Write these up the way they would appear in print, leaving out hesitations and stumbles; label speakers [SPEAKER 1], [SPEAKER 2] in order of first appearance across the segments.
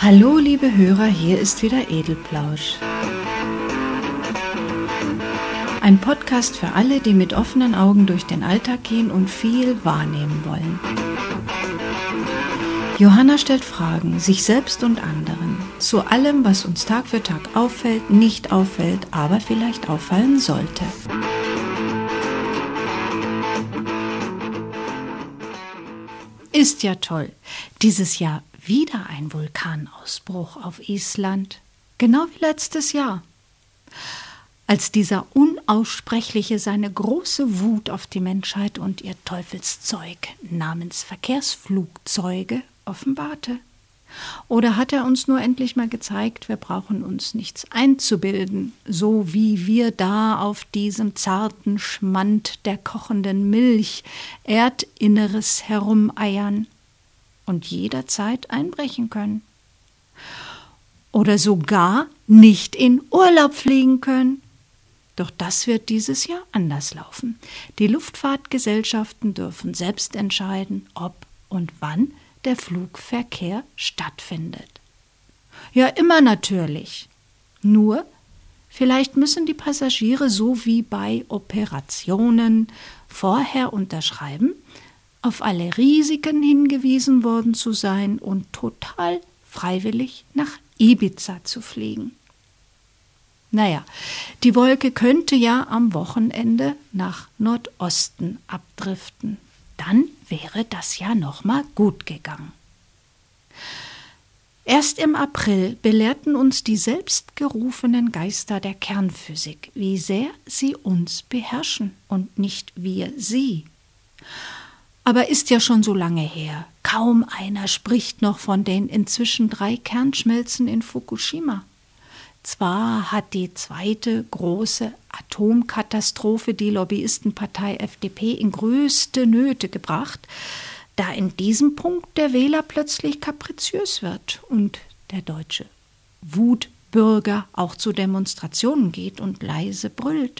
[SPEAKER 1] Hallo liebe Hörer, hier ist wieder Edelplausch. Ein Podcast für alle, die mit offenen Augen durch den Alltag gehen und viel wahrnehmen wollen. Johanna stellt Fragen, sich selbst und anderen, zu allem, was uns Tag für Tag auffällt, nicht auffällt, aber vielleicht auffallen sollte. Ist ja toll. Dieses Jahr wieder ein Vulkanausbruch auf Island, genau wie letztes Jahr. Als dieser Unaussprechliche seine große Wut auf die Menschheit und ihr Teufelszeug namens Verkehrsflugzeuge offenbarte. Oder hat er uns nur endlich mal gezeigt, wir brauchen uns nichts einzubilden, so wie wir da auf diesem zarten Schmand der kochenden Milch Erdinneres herumeiern und jederzeit einbrechen können. Oder sogar nicht in Urlaub fliegen können. Doch das wird dieses Jahr anders laufen. Die Luftfahrtgesellschaften dürfen selbst entscheiden, ob und wann der Flugverkehr stattfindet. Ja, immer natürlich. Nur, vielleicht müssen die Passagiere so wie bei Operationen vorher unterschreiben, auf alle Risiken hingewiesen worden zu sein und total freiwillig nach Ibiza zu fliegen. Naja, die Wolke könnte ja am Wochenende nach Nordosten abdriften. Dann wäre das ja nochmal gut gegangen. Erst im April belehrten uns die selbstgerufenen Geister der Kernphysik, wie sehr sie uns beherrschen und nicht wir sie. Aber ist ja schon so lange her. Kaum einer spricht noch von den inzwischen 3 Kernschmelzen in Fukushima. Zwar hat die zweite große Atomkatastrophe die Lobbyistenpartei FDP in größte Nöte gebracht, da in diesem Punkt der Wähler plötzlich kapriziös wird und der deutsche Wutbürger auch zu Demonstrationen geht und leise brüllt.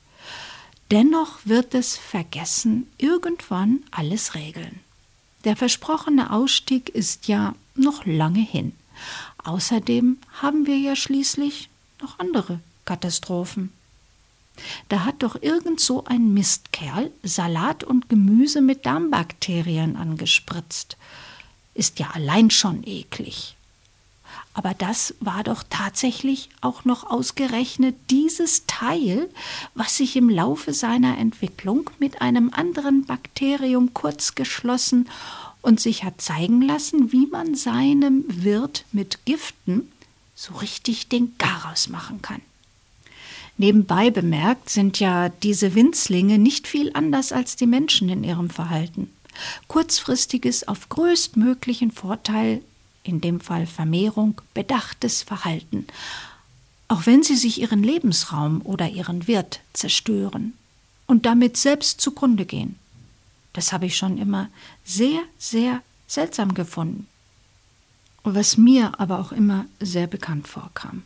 [SPEAKER 1] Dennoch wird es vergessen irgendwann alles regeln. Der versprochene Ausstieg ist ja noch lange hin. Außerdem haben wir ja schließlich noch andere Katastrophen. Da hat doch irgend so ein Mistkerl Salat und Gemüse mit Darmbakterien angespritzt. Ist ja allein schon eklig. Aber das war doch tatsächlich auch noch ausgerechnet dieses Teil, was sich im Laufe seiner Entwicklung mit einem anderen Bakterium kurzgeschlossen und sich hat zeigen lassen, wie man seinem Wirt mit Giften so richtig den Garaus machen kann. Nebenbei bemerkt sind ja diese Winzlinge nicht viel anders als die Menschen in ihrem Verhalten. Kurzfristiges, auf größtmöglichen Vorteil, in dem Fall Vermehrung, bedachtes Verhalten, auch wenn sie sich ihren Lebensraum oder ihren Wirt zerstören und damit selbst zugrunde gehen. Das habe ich schon immer sehr, sehr seltsam gefunden, was mir aber auch immer sehr bekannt vorkam.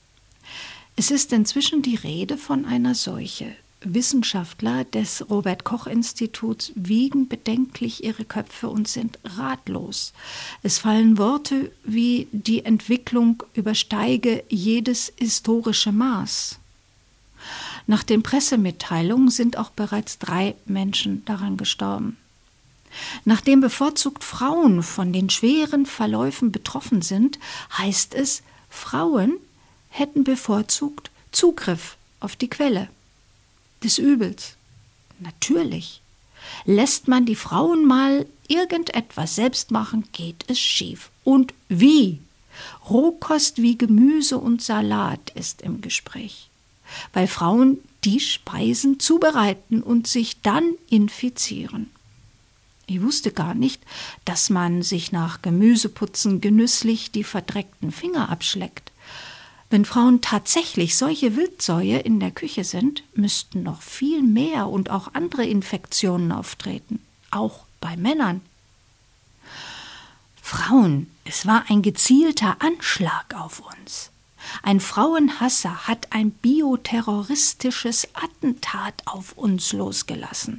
[SPEAKER 1] Es ist inzwischen die Rede von einer Seuche. Wissenschaftler des Robert-Koch-Instituts wiegen bedenklich ihre Köpfe und sind ratlos. Es fallen Worte wie die Entwicklung übersteige jedes historische Maß. Nach den Pressemitteilungen sind auch bereits 3 Menschen daran gestorben. Nachdem bevorzugt Frauen von den schweren Verläufen betroffen sind, heißt es, Frauen hätten bevorzugt Zugriff auf die Quelle des Übels. Natürlich. Lässt man die Frauen mal irgendetwas selbst machen, geht es schief. Und wie? Rohkost wie Gemüse und Salat ist im Gespräch, weil Frauen die Speisen zubereiten und sich dann infizieren. Ich wusste gar nicht, dass man sich nach Gemüseputzen genüsslich die verdreckten Finger abschleckt. Wenn Frauen tatsächlich solche Wildsäue in der Küche sind, müssten noch viel mehr und auch andere Infektionen auftreten, auch bei Männern. Frauen, es war ein gezielter Anschlag auf uns. Ein Frauenhasser hat ein bioterroristisches Attentat auf uns losgelassen.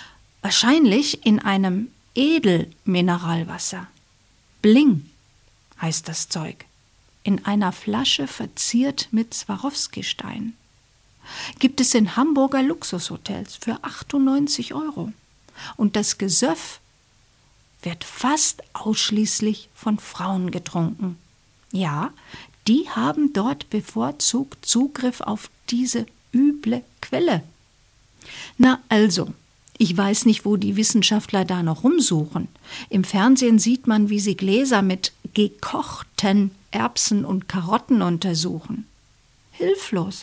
[SPEAKER 1] Wahrscheinlich in einem Edelmineralwasser. Bling. heißt das Zeug. In einer Flasche verziert mit Swarovski-Stein. Gibt es in Hamburger Luxushotels für 98 €. Und das Gesöff wird fast ausschließlich von Frauen getrunken. Ja, die haben dort bevorzugt Zugriff auf diese üble Quelle. Na also, ich weiß nicht, wo die Wissenschaftler da noch rumsuchen. Im Fernsehen sieht man, wie sie Gläser mit gekochten Erbsen und Karotten untersuchen. Hilflos.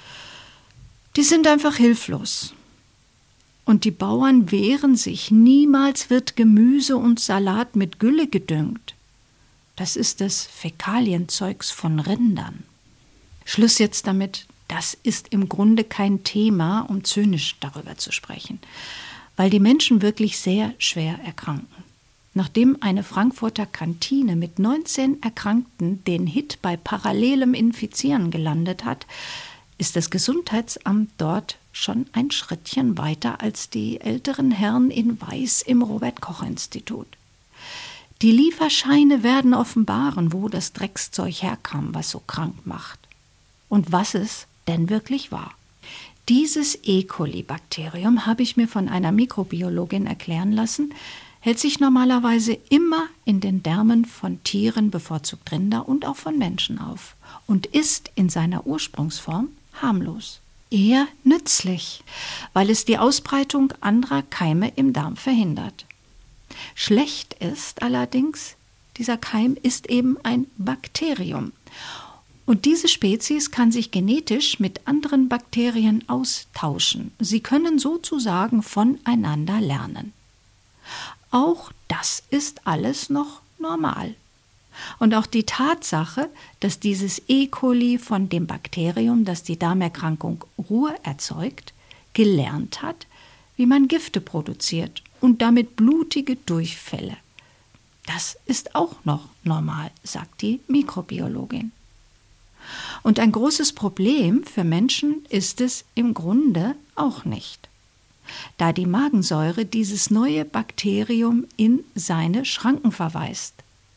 [SPEAKER 1] Die sind einfach hilflos. Und die Bauern wehren sich. Niemals wird Gemüse und Salat mit Gülle gedüngt. Das ist das Fäkalienzeugs von Rindern. Schluss jetzt damit. Das ist im Grunde kein Thema, um zynisch darüber zu sprechen, weil die Menschen wirklich sehr schwer erkranken. Nachdem eine Frankfurter Kantine mit 19 Erkrankten den Hit bei parallelem Infizieren gelandet hat, ist das Gesundheitsamt dort schon ein Schrittchen weiter als die älteren Herren in Weiß im Robert-Koch-Institut. Die Lieferscheine werden offenbaren, wo das Dreckszeug herkam, was so krank macht. Und was es denn wirklich war. Dieses E. coli-Bakterium, habe ich mir von einer Mikrobiologin erklären lassen, hält sich normalerweise immer in den Därmen von Tieren, bevorzugt Rinder und auch von Menschen auf und ist in seiner Ursprungsform harmlos. Eher nützlich, weil es die Ausbreitung anderer Keime im Darm verhindert. Schlecht ist allerdings, dieser Keim ist eben ein Bakterium. Und diese Spezies kann sich genetisch mit anderen Bakterien austauschen. Sie können sozusagen voneinander lernen. Auch das ist alles noch normal. Und auch die Tatsache, dass dieses E. coli von dem Bakterium, das die Darmerkrankung Ruhr erzeugt, gelernt hat, wie man Gifte produziert und damit blutige Durchfälle. Das ist auch noch normal, sagt die Mikrobiologin. Und ein großes Problem für Menschen ist es im Grunde auch nicht, da die Magensäure dieses neue Bakterium in seine Schranken verweist.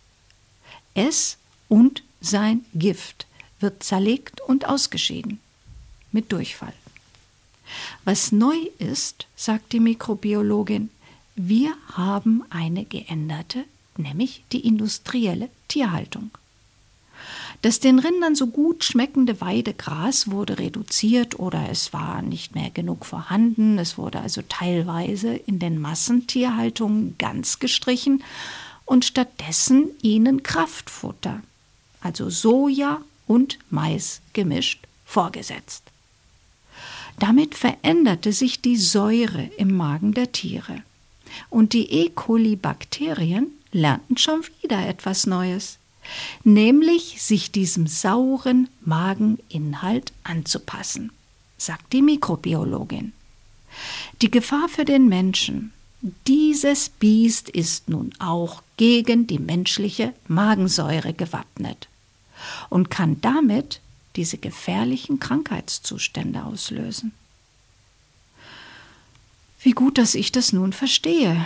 [SPEAKER 1] Es und sein Gift wird zerlegt und ausgeschieden, mit Durchfall. Was neu ist, sagt die Mikrobiologin, wir haben eine geänderte, nämlich die industrielle Tierhaltung. Das den Rindern so gut schmeckende Weidegras wurde reduziert oder es war nicht mehr genug vorhanden. Es wurde also teilweise in den Massentierhaltungen ganz gestrichen und stattdessen ihnen Kraftfutter, also Soja und Mais gemischt, vorgesetzt. Damit veränderte sich die Säure im Magen der Tiere. Und die E. coli-Bakterien lernten schon wieder etwas Neues, nämlich sich diesem sauren Mageninhalt anzupassen, sagt die Mikrobiologin. Die Gefahr für den Menschen, dieses Biest ist nun auch gegen die menschliche Magensäure gewappnet und kann damit diese gefährlichen Krankheitszustände auslösen. Wie gut, dass ich das nun verstehe.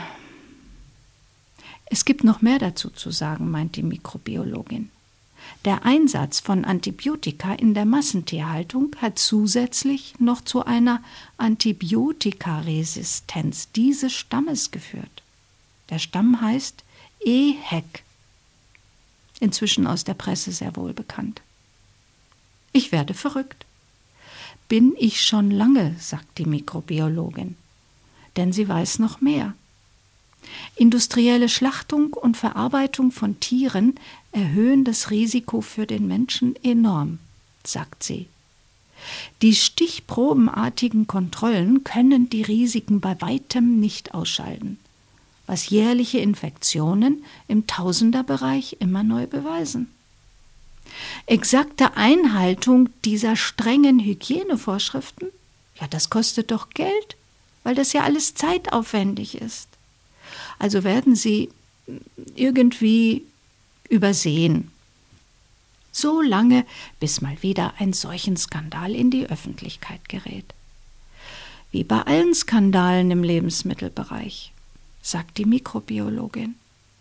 [SPEAKER 1] Es gibt noch mehr dazu zu sagen, meint die Mikrobiologin. Der Einsatz von Antibiotika in der Massentierhaltung hat zusätzlich noch zu einer Antibiotikaresistenz dieses Stammes geführt. Der Stamm heißt EHEC, inzwischen aus der Presse sehr wohl bekannt. Ich werde verrückt. Bin ich schon lange, sagt die Mikrobiologin, denn sie weiß noch mehr. Industrielle Schlachtung und Verarbeitung von Tieren erhöhen das Risiko für den Menschen enorm, sagt sie. Die stichprobenartigen Kontrollen können die Risiken bei weitem nicht ausschalten, was jährliche Infektionen im Tausenderbereich immer neu beweisen. Exakte Einhaltung dieser strengen Hygienevorschriften, ja, das kostet doch Geld, weil das ja alles zeitaufwendig ist. Also werden sie irgendwie übersehen. So lange, bis mal wieder ein solchen Skandal in die Öffentlichkeit gerät. Wie bei allen Skandalen im Lebensmittelbereich, sagt die Mikrobiologin.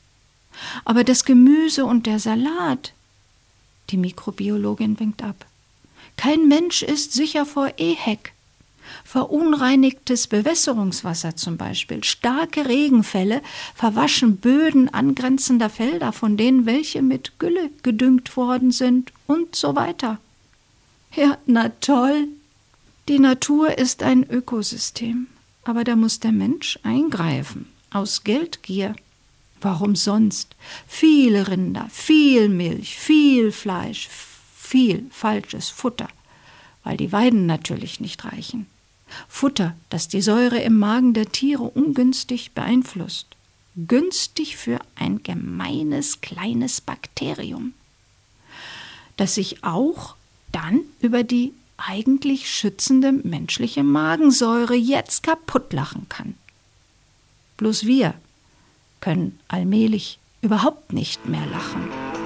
[SPEAKER 1] Aber das Gemüse und der Salat, die Mikrobiologin winkt ab. Kein Mensch ist sicher vor EHEC. Verunreinigtes Bewässerungswasser zum Beispiel, starke Regenfälle verwaschen Böden angrenzender Felder, von denen welche mit Gülle gedüngt worden sind und so weiter. Ja, na toll. Die Natur ist ein Ökosystem, aber da muss der Mensch eingreifen, aus Geldgier. Warum sonst? Viele Rinder, viel Milch, viel Fleisch, viel falsches Futter, weil die Weiden natürlich nicht reichen. Futter, das die Säure im Magen der Tiere ungünstig beeinflusst. Günstig für ein gemeines kleines Bakterium, das sich auch dann über die eigentlich schützende menschliche Magensäure jetzt kaputtlachen kann. Bloß wir können allmählich überhaupt nicht mehr lachen.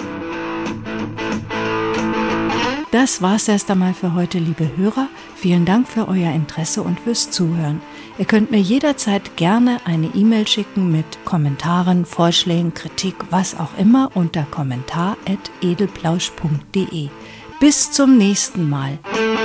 [SPEAKER 1] Das war's erst einmal für heute, liebe Hörer. Vielen Dank für euer Interesse und fürs Zuhören. Ihr könnt mir jederzeit gerne eine E-Mail schicken mit Kommentaren, Vorschlägen, Kritik, was auch immer unter kommentar@edelplausch.de. Bis zum nächsten Mal.